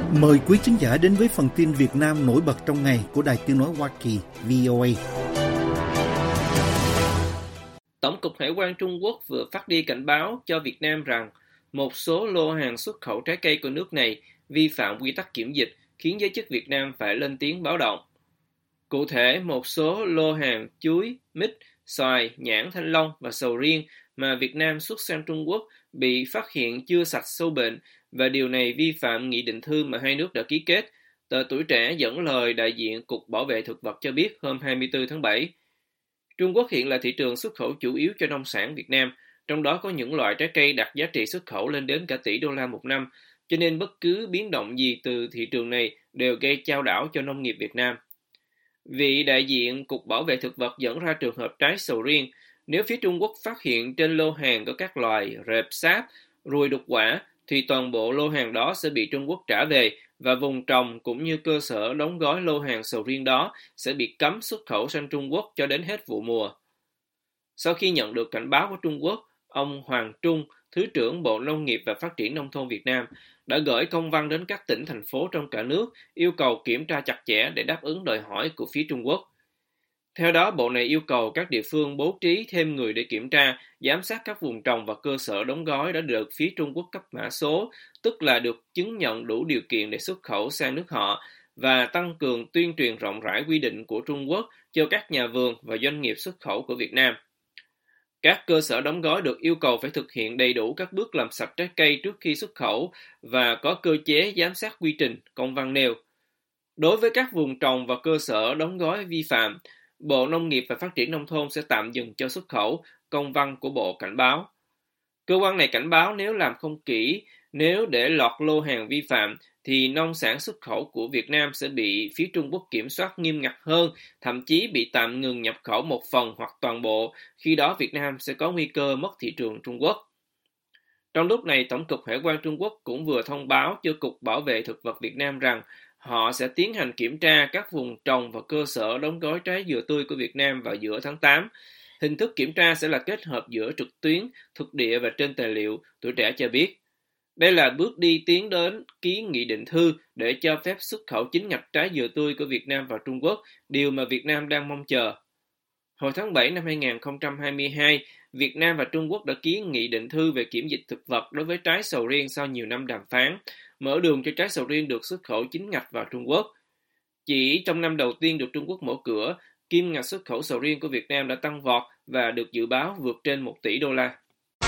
Mời quý khán giả đến với phần tin Việt Nam nổi bật trong ngày của Đài Tiếng nói Hoa Kỳ VOA. Tổng cục Hải quan Trung Quốc vừa phát đi cảnh báo cho Việt Nam rằng một số lô hàng xuất khẩu trái cây của nước này vi phạm quy tắc kiểm dịch, khiến giới chức Việt Nam phải lên tiếng báo động. Cụ thể, một số lô hàng chuối, mít, xoài, nhãn thanh long và sầu riêng mà Việt Nam xuất sang Trung Quốc bị phát hiện chưa sạch sâu bệnh, và điều này vi phạm nghị định thư mà hai nước đã ký kết. Tờ Tuổi Trẻ dẫn lời đại diện Cục Bảo vệ Thực vật cho biết hôm 24 tháng 7. Trung Quốc hiện là thị trường xuất khẩu chủ yếu cho nông sản Việt Nam, trong đó có những loại trái cây đạt giá trị xuất khẩu lên đến cả tỷ đô la một năm, cho nên bất cứ biến động gì từ thị trường này đều gây chao đảo cho nông nghiệp Việt Nam. Vị đại diện Cục Bảo vệ Thực vật dẫn ra trường hợp trái sầu riêng. Nếu phía Trung Quốc phát hiện trên lô hàng có các loài rệp sáp, ruồi đục quả, thì toàn bộ lô hàng đó sẽ bị Trung Quốc trả về, và vùng trồng cũng như cơ sở đóng gói lô hàng sầu riêng đó sẽ bị cấm xuất khẩu sang Trung Quốc cho đến hết vụ mùa. Sau khi nhận được cảnh báo của Trung Quốc, ông Hoàng Trung, Thứ trưởng Bộ Nông nghiệp và Phát triển Nông thôn Việt Nam, đã gửi công văn đến các tỉnh, thành phố trong cả nước yêu cầu kiểm tra chặt chẽ để đáp ứng đòi hỏi của phía Trung Quốc. Theo đó, Bộ này yêu cầu các địa phương bố trí thêm người để kiểm tra, giám sát các vùng trồng và cơ sở đóng gói đã được phía Trung Quốc cấp mã số, tức là được chứng nhận đủ điều kiện để xuất khẩu sang nước họ, và tăng cường tuyên truyền rộng rãi quy định của Trung Quốc cho các nhà vườn và doanh nghiệp xuất khẩu của Việt Nam. Các cơ sở đóng gói được yêu cầu phải thực hiện đầy đủ các bước làm sạch trái cây trước khi xuất khẩu và có cơ chế giám sát quy trình, công văn nêu. Đối với các vùng trồng và cơ sở đóng gói vi phạm, Bộ Nông nghiệp và Phát triển Nông thôn sẽ tạm dừng cho xuất khẩu, công văn của Bộ cảnh báo. Cơ quan này cảnh báo nếu làm không kỹ, nếu để lọt lô hàng vi phạm, thì nông sản xuất khẩu của Việt Nam sẽ bị phía Trung Quốc kiểm soát nghiêm ngặt hơn, thậm chí bị tạm ngừng nhập khẩu một phần hoặc toàn bộ, khi đó Việt Nam sẽ có nguy cơ mất thị trường Trung Quốc. Trong lúc này, Tổng cục Hải quan Trung Quốc cũng vừa thông báo cho Cục Bảo vệ Thực vật Việt Nam rằng họ sẽ tiến hành kiểm tra các vùng trồng và cơ sở đóng gói trái dừa tươi của Việt Nam vào giữa tháng 8. Hình thức kiểm tra sẽ là kết hợp giữa trực tuyến, thực địa và trên tài liệu, Tuổi Trẻ cho biết. Đây là bước đi tiến đến ký nghị định thư để cho phép xuất khẩu chính ngạch trái dừa tươi của Việt Nam vào Trung Quốc, điều mà Việt Nam đang mong chờ. Hồi tháng 7 năm 2022, Việt Nam và Trung Quốc đã ký nghị định thư về kiểm dịch thực vật đối với trái sầu riêng sau nhiều năm đàm phán, mở đường cho trái sầu riêng được xuất khẩu chính ngạch vào Trung Quốc. Chỉ trong năm đầu tiên được Trung Quốc mở cửa, kim ngạch xuất khẩu sầu riêng của Việt Nam đã tăng vọt và được dự báo vượt trên 1 tỷ đô la.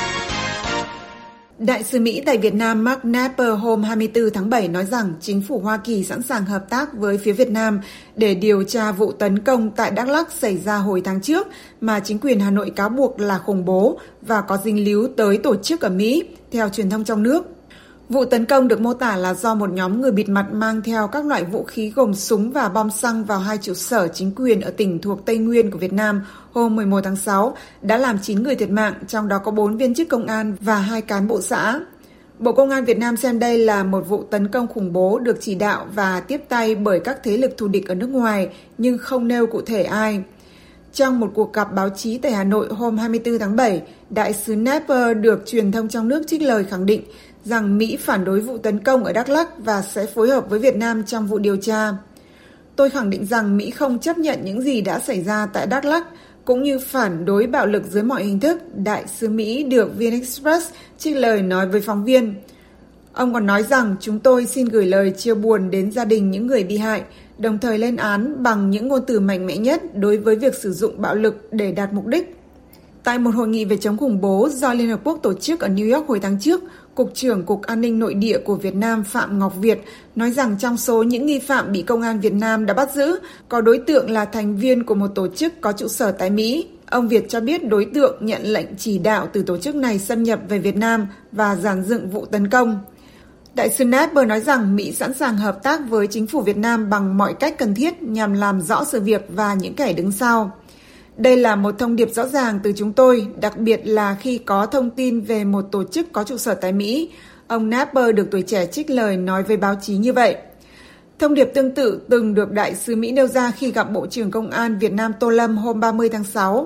Đại sứ Mỹ tại Việt Nam Mark Knapper hôm 24 tháng 7 nói rằng chính phủ Hoa Kỳ sẵn sàng hợp tác với phía Việt Nam để điều tra vụ tấn công tại Đắk Lắk xảy ra hồi tháng trước mà chính quyền Hà Nội cáo buộc là khủng bố và có dính líu tới tổ chức ở Mỹ, theo truyền thông trong nước. Vụ tấn công được mô tả là do một nhóm người bịt mặt mang theo các loại vũ khí gồm súng và bom xăng vào hai trụ sở chính quyền ở tỉnh thuộc Tây Nguyên của Việt Nam hôm 11 tháng 6 đã làm 9 người thiệt mạng, trong đó có 4 viên chức công an và 2 cán bộ xã. Bộ Công an Việt Nam xem đây là một vụ tấn công khủng bố được chỉ đạo và tiếp tay bởi các thế lực thù địch ở nước ngoài, nhưng không nêu cụ thể ai. Trong một cuộc gặp báo chí tại Hà Nội hôm 24 tháng 7, Đại sứ Knapper được truyền thông trong nước trích lời khẳng định rằng Mỹ phản đối vụ tấn công ở Đắk Lắk và sẽ phối hợp với Việt Nam trong vụ điều tra. Tôi khẳng định rằng Mỹ không chấp nhận những gì đã xảy ra tại Đắk Lắk, cũng như phản đối bạo lực dưới mọi hình thức, Đại sứ Mỹ được VnExpress trích lời nói với phóng viên. Ông còn nói rằng chúng tôi xin gửi lời chia buồn đến gia đình những người bị hại, đồng thời lên án bằng những ngôn từ mạnh mẽ nhất đối với việc sử dụng bạo lực để đạt mục đích. Tại một hội nghị về chống khủng bố do Liên Hợp Quốc tổ chức ở New York hồi tháng trước, Cục trưởng Cục An ninh Nội địa của Việt Nam Phạm Ngọc Việt nói rằng trong số những nghi phạm bị Công an Việt Nam đã bắt giữ, có đối tượng là thành viên của một tổ chức có trụ sở tại Mỹ. Ông Việt cho biết đối tượng nhận lệnh chỉ đạo từ tổ chức này xâm nhập về Việt Nam và dàn dựng vụ tấn công. Đại sứ Knapper nói rằng Mỹ sẵn sàng hợp tác với chính phủ Việt Nam bằng mọi cách cần thiết nhằm làm rõ sự việc và những kẻ đứng sau. Đây là một thông điệp rõ ràng từ chúng tôi, đặc biệt là khi có thông tin về một tổ chức có trụ sở tại Mỹ. Ông Knapper được Tuổi Trẻ trích lời nói với báo chí như vậy. Thông điệp tương tự từng được Đại sứ Mỹ nêu ra khi gặp Bộ trưởng Công an Việt Nam Tô Lâm hôm 30 tháng 6.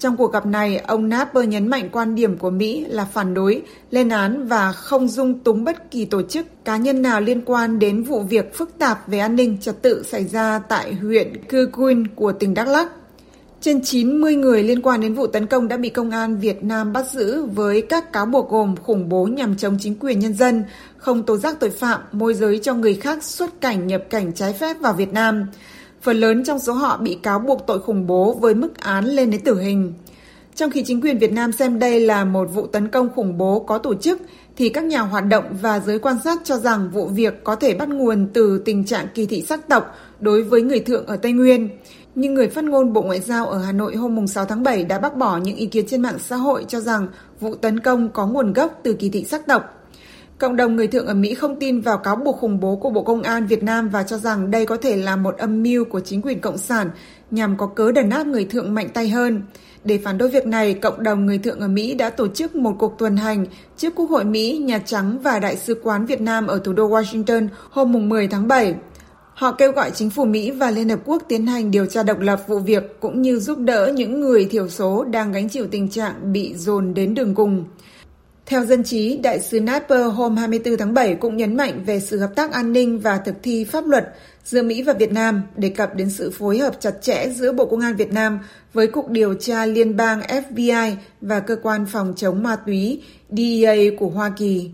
Trong cuộc gặp này, ông Napper nhấn mạnh quan điểm của Mỹ là phản đối, lên án và không dung túng bất kỳ tổ chức, cá nhân nào liên quan đến vụ việc phức tạp về an ninh trật tự xảy ra tại huyện Cư Quyên của tỉnh Đắk Lắk. Trên 90 người liên quan đến vụ tấn công đã bị công an Việt Nam bắt giữ với các cáo buộc gồm khủng bố nhằm chống chính quyền nhân dân, không tố giác tội phạm, môi giới cho người khác xuất cảnh nhập cảnh trái phép vào Việt Nam. Phần lớn trong số họ bị cáo buộc tội khủng bố với mức án lên đến tử hình. Trong khi chính quyền Việt Nam xem đây là một vụ tấn công khủng bố có tổ chức, thì các nhà hoạt động và giới quan sát cho rằng vụ việc có thể bắt nguồn từ tình trạng kỳ thị sắc tộc đối với người Thượng ở Tây Nguyên. Nhưng người phát ngôn Bộ Ngoại giao ở Hà Nội hôm 6 tháng 7 đã bác bỏ những ý kiến trên mạng xã hội cho rằng vụ tấn công có nguồn gốc từ kỳ thị sắc tộc. Cộng đồng người Thượng ở Mỹ không tin vào cáo buộc khủng bố của Bộ Công an Việt Nam và cho rằng đây có thể là một âm mưu của chính quyền Cộng sản nhằm có cớ đàn áp người Thượng mạnh tay hơn. Để phản đối việc này, cộng đồng người Thượng ở Mỹ đã tổ chức một cuộc tuần hành trước Quốc hội Mỹ, Nhà Trắng và Đại sứ quán Việt Nam ở thủ đô Washington hôm 10 tháng 7. Họ kêu gọi chính phủ Mỹ và Liên Hợp Quốc tiến hành điều tra độc lập vụ việc cũng như giúp đỡ những người thiểu số đang gánh chịu tình trạng bị dồn đến đường cùng. Theo dân trí, Đại sứ Napper hôm 24 tháng 7 cũng nhấn mạnh về sự hợp tác an ninh và thực thi pháp luật giữa Mỹ và Việt Nam, đề cập đến sự phối hợp chặt chẽ giữa Bộ Công an Việt Nam với Cục Điều tra Liên bang FBI và Cơ quan Phòng chống ma túy DEA của Hoa Kỳ.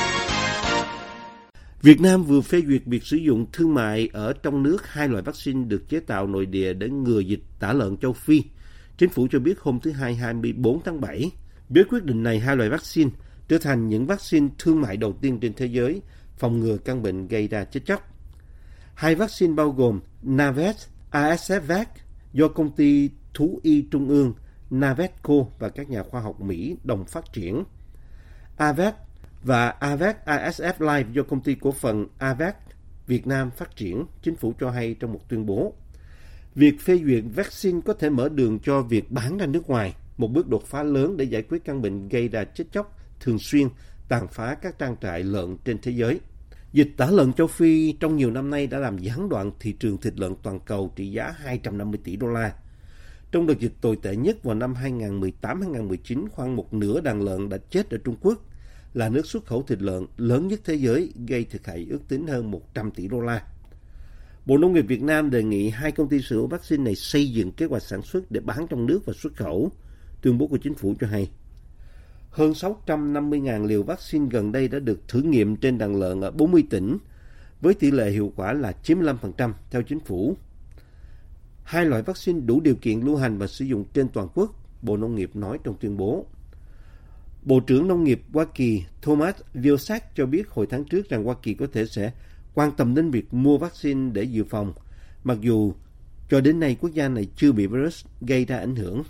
Việt Nam vừa phê duyệt việc sử dụng thương mại ở trong nước hai loại vaccine được chế tạo nội địa để ngừa dịch tả lợn châu Phi. Chính phủ cho biết hôm thứ Hai 24 tháng 7. Với quyết định này, hai loại vaccine trở thành những vaccine thương mại đầu tiên trên thế giới phòng ngừa căn bệnh gây ra chết chóc. Hai vaccine bao gồm Navet AstraZeneca do công ty thú y trung ương Navetco và các nhà khoa học Mỹ đồng phát triển, Avac và Avac ASF Life do công ty cổ phần Avac Việt Nam phát triển, chính phủ cho hay trong một tuyên bố. Việc phê duyệt vaccine có thể mở đường cho việc bán ra nước ngoài, một bước đột phá lớn để giải quyết căn bệnh gây ra chết chóc thường xuyên tàn phá các trang trại lợn trên thế giới. Dịch tả lợn châu Phi trong nhiều năm nay đã làm gián đoạn thị trường thịt lợn toàn cầu trị giá 250 tỷ đô la. Trong đợt dịch tồi tệ nhất vào năm 2018-2019, khoảng một nửa đàn lợn đã chết ở Trung Quốc, là nước xuất khẩu thịt lợn lớn nhất thế giới, gây thiệt hại ước tính hơn 100 tỷ đô la. Bộ Nông nghiệp Việt Nam đề nghị hai công ty sở hữu vaccine này xây dựng kế hoạch sản xuất để bán trong nước và xuất khẩu. Tuyên bố của chính phủ cho hay. Hơn 650.000 liều vaccine gần đây đã được thử nghiệm trên đàn lợn ở 40 tỉnh, với tỷ lệ hiệu quả là 95% theo chính phủ. Hai loại vaccine đủ điều kiện lưu hành và sử dụng trên toàn quốc, Bộ Nông nghiệp nói trong tuyên bố. Bộ trưởng Nông nghiệp Hoa Kỳ Thomas Vilsack cho biết hồi tháng trước rằng Hoa Kỳ có thể sẽ quan tâm đến việc mua vaccine để dự phòng, mặc dù cho đến nay quốc gia này chưa bị virus gây ra ảnh hưởng.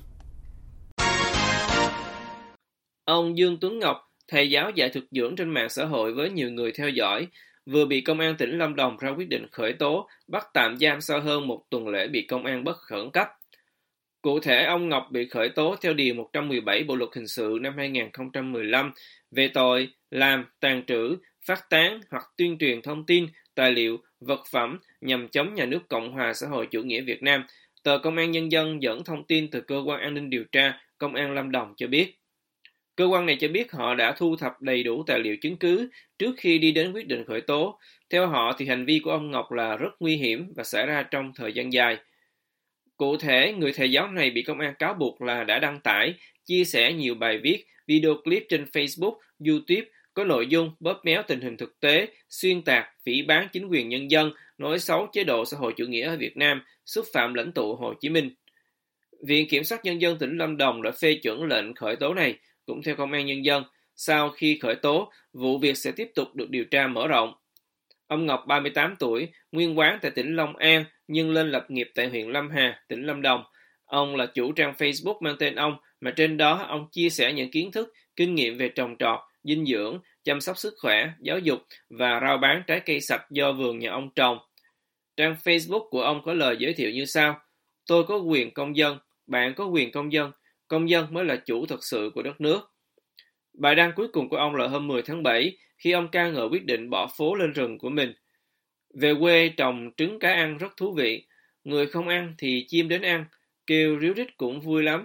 Ông Dương Tuấn Ngọc, thầy giáo dạy thực dưỡng trên mạng xã hội với nhiều người theo dõi, vừa bị Công an tỉnh Lâm Đồng ra quyết định khởi tố, bắt tạm giam sau hơn một tuần lễ bị công an bắt khẩn cấp. Cụ thể, ông Ngọc bị khởi tố theo Điều 117 Bộ Luật Hình sự năm 2015 về tội làm, tàng trữ, phát tán hoặc tuyên truyền thông tin, tài liệu, vật phẩm nhằm chống nhà nước Cộng hòa xã hội chủ nghĩa Việt Nam. Tờ Công an Nhân dân dẫn thông tin từ Cơ quan An ninh Điều tra Công an Lâm Đồng cho biết. Cơ quan này cho biết họ đã thu thập đầy đủ tài liệu chứng cứ trước khi đi đến quyết định khởi tố. Theo họ thì hành vi của ông Ngọc là rất nguy hiểm và xảy ra trong thời gian dài. Cụ thể, người thầy giáo này bị công an cáo buộc là đã đăng tải, chia sẻ nhiều bài viết, video clip trên Facebook, YouTube có nội dung bóp méo tình hình thực tế, xuyên tạc, phỉ báng chính quyền nhân dân, nói xấu chế độ xã hội chủ nghĩa ở Việt Nam, xúc phạm lãnh tụ Hồ Chí Minh. Viện Kiểm sát Nhân dân tỉnh Lâm Đồng đã phê chuẩn lệnh khởi tố này. Cũng theo Công an Nhân dân, sau khi khởi tố, vụ việc sẽ tiếp tục được điều tra mở rộng. Ông Ngọc 38 tuổi, nguyên quán tại tỉnh Long An, nhưng lên lập nghiệp tại huyện Lâm Hà, tỉnh Lâm Đồng. Ông là chủ trang Facebook mang tên ông, mà trên đó ông chia sẻ những kiến thức, kinh nghiệm về trồng trọt, dinh dưỡng, chăm sóc sức khỏe, giáo dục và rao bán trái cây sạch do vườn nhà ông trồng. Trang Facebook của ông có lời giới thiệu như sau: Tôi có quyền công dân, bạn có quyền công dân mới là chủ thực sự của đất nước. Bài đăng cuối cùng của ông là hôm 10 tháng 7, khi ông ca ngợi quyết định bỏ phố lên rừng của mình. Về quê trồng trứng cá ăn rất thú vị, người không ăn thì chim đến ăn, kêu ríu rít cũng vui lắm.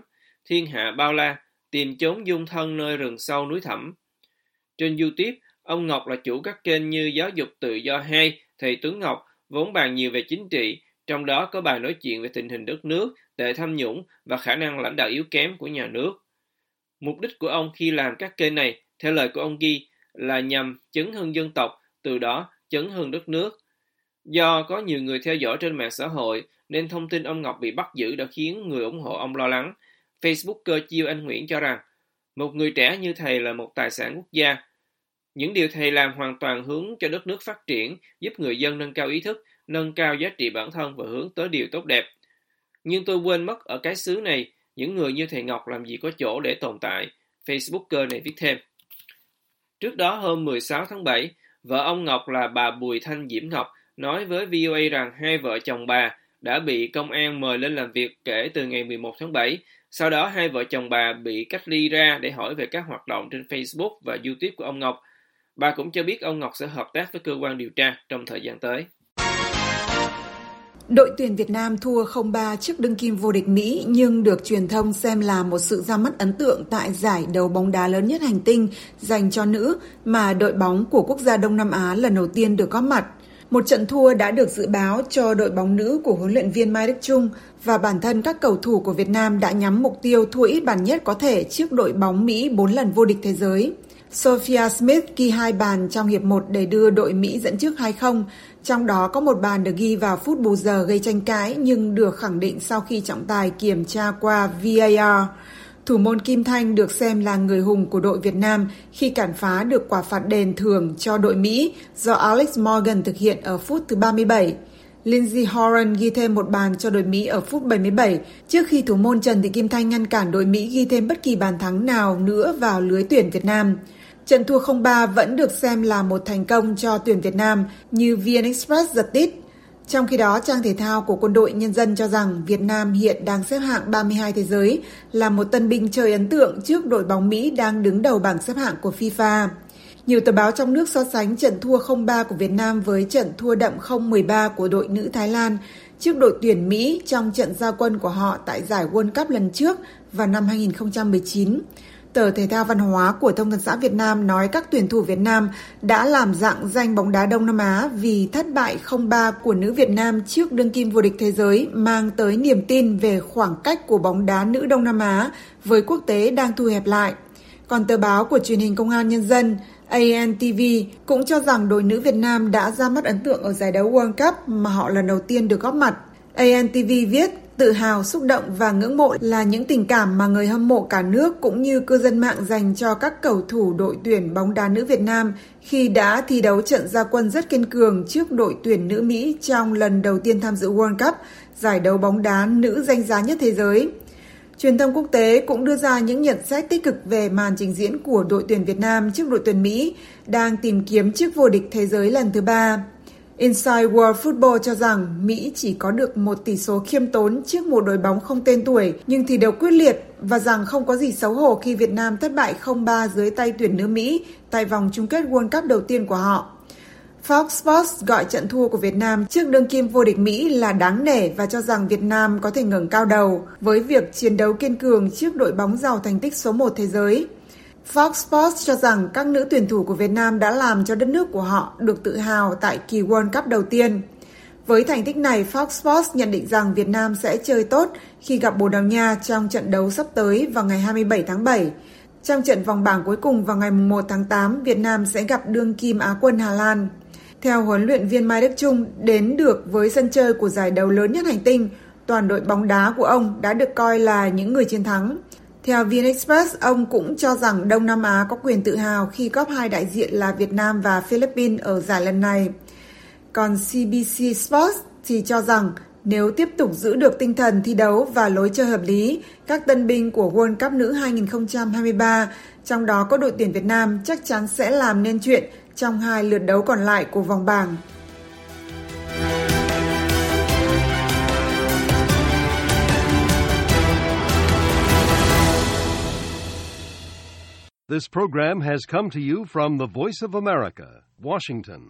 thiên hạ bao la, tìm chốn dung thân nơi rừng sâu núi thẳm. Trên YouTube, ông Ngọc là chủ các kênh như Giáo dục Tự do 2, Thầy Tuấn Ngọc, vốn bàn nhiều về chính trị, trong đó có bài nói chuyện về tình hình đất nước, tệ tham nhũng và khả năng lãnh đạo yếu kém của nhà nước. Mục đích của ông khi làm các kênh này, theo lời của ông ghi, là nhằm chấn hưng dân tộc, từ đó chấn hưng đất nước. Do có nhiều người theo dõi trên mạng xã hội, nên thông tin ông Ngọc bị bắt giữ đã khiến người ủng hộ ông lo lắng. Facebooker Chiêu Anh Nguyễn cho rằng, một người trẻ như thầy là một tài sản quốc gia. Những điều thầy làm hoàn toàn hướng cho đất nước phát triển, giúp người dân nâng cao ý thức, nâng cao giá trị bản thân và hướng tới điều tốt đẹp. Nhưng tôi quên mất ở cái xứ này, những người như thầy Ngọc làm gì có chỗ để tồn tại, Facebooker này viết thêm. Trước đó hôm 16 tháng 7, vợ ông Ngọc là bà Bùi Thanh Diễm Ngọc nói với VOA rằng hai vợ chồng bà đã bị công an mời lên làm việc kể từ ngày 11 tháng 7. Sau đó hai vợ chồng bà bị cách ly ra để hỏi về các hoạt động trên Facebook và YouTube của ông Ngọc. Bà cũng cho biết ông Ngọc sẽ hợp tác với cơ quan điều tra trong thời gian tới. Đội tuyển Việt Nam thua 0-3 trước đương kim vô địch Mỹ nhưng được truyền thông xem là một sự ra mắt ấn tượng tại giải đấu bóng đá lớn nhất hành tinh dành cho nữ mà đội bóng của quốc gia Đông Nam Á lần đầu tiên được góp mặt. Một trận thua đã được dự báo cho đội bóng nữ của huấn luyện viên Mai Đức Chung và bản thân các cầu thủ của Việt Nam đã nhắm mục tiêu thua ít bàn nhất có thể trước đội bóng Mỹ 4 lần vô địch thế giới. Sophia Smith ghi 2 bàn trong hiệp 1 để đưa đội Mỹ dẫn trước 2-0, trong đó có một bàn được ghi vào phút bù giờ gây tranh cãi nhưng được khẳng định sau khi trọng tài kiểm tra qua VAR. Thủ môn Kim Thanh được xem là người hùng của đội Việt Nam khi cản phá được quả phạt đền thưởng cho đội Mỹ do Alex Morgan thực hiện ở phút thứ 37. Lindsey Horan ghi thêm một bàn cho đội Mỹ ở phút 77 trước khi thủ môn Trần Thị Kim Thanh ngăn cản đội Mỹ ghi thêm bất kỳ bàn thắng nào nữa vào lưới tuyển Việt Nam. Trận thua 0-3 vẫn được xem là một thành công cho tuyển Việt Nam như VN Express giật tít. Trong khi đó, trang thể thao của Quân đội Nhân dân cho rằng Việt Nam hiện đang xếp hạng 32 thế giới, là một tân binh chơi ấn tượng trước đội bóng Mỹ đang đứng đầu bảng xếp hạng của FIFA. Nhiều tờ báo trong nước so sánh trận thua 0-3 của Việt Nam với trận thua đậm 0-13 của đội nữ Thái Lan trước đội tuyển Mỹ trong trận ra quân của họ tại giải World Cup lần trước vào năm 2019. Tờ Thể thao Văn hóa của Thông tấn xã Việt Nam nói các tuyển thủ Việt Nam đã làm rạng danh bóng đá Đông Nam Á vì thất bại 0-3 của nữ Việt Nam trước đương kim vô địch thế giới mang tới niềm tin về khoảng cách của bóng đá nữ Đông Nam Á với quốc tế đang thu hẹp lại. Còn tờ báo của truyền hình Công an Nhân dân ANTV cũng cho rằng đội nữ Việt Nam đã ra mắt ấn tượng ở giải đấu World Cup mà họ lần đầu tiên được góp mặt. ANTV viết, tự hào, xúc động và ngưỡng mộ là những tình cảm mà người hâm mộ cả nước cũng như cư dân mạng dành cho các cầu thủ đội tuyển bóng đá nữ Việt Nam khi đã thi đấu trận ra quân rất kiên cường trước đội tuyển nữ Mỹ trong lần đầu tiên tham dự World Cup, giải đấu bóng đá nữ danh giá nhất thế giới. Truyền thông quốc tế cũng đưa ra những nhận xét tích cực về màn trình diễn của đội tuyển Việt Nam trước đội tuyển Mỹ đang tìm kiếm chức vô địch thế giới lần thứ 3. Inside World Football cho rằng Mỹ chỉ có được một tỷ số khiêm tốn trước một đội bóng không tên tuổi nhưng thi đấu quyết liệt và rằng không có gì xấu hổ khi Việt Nam thất bại 0-3 dưới tay tuyển nữ Mỹ tại vòng chung kết World Cup đầu tiên của họ. Fox Sports gọi trận thua của Việt Nam trước đương kim vô địch Mỹ là đáng nể và cho rằng Việt Nam có thể ngẩng cao đầu với việc chiến đấu kiên cường trước đội bóng giàu thành tích số 1 thế giới. Fox Sports cho rằng các nữ tuyển thủ của Việt Nam đã làm cho đất nước của họ được tự hào tại kỳ World Cup đầu tiên. Với thành tích này, Fox Sports nhận định rằng Việt Nam sẽ chơi tốt khi gặp Bồ Đào Nha trong trận đấu sắp tới vào ngày 27 tháng 7. Trong trận vòng bảng cuối cùng vào ngày 1 tháng 8, Việt Nam sẽ gặp đương kim Á quân Hà Lan. Theo huấn luyện viên Mai Đức Chung, đến được với sân chơi của giải đấu lớn nhất hành tinh, toàn đội bóng đá của ông đã được coi là những người chiến thắng. Theo VN Express, ông cũng cho rằng Đông Nam Á có quyền tự hào khi góp hai đại diện là Việt Nam và Philippines ở giải lần này. Còn CBC Sports thì cho rằng nếu tiếp tục giữ được tinh thần thi đấu và lối chơi hợp lý, các tân binh của World Cup nữ 2023, trong đó có đội tuyển Việt Nam, chắc chắn sẽ làm nên chuyện trong hai lượt đấu còn lại của vòng bảng. This program has come to you from the Voice of America, Washington.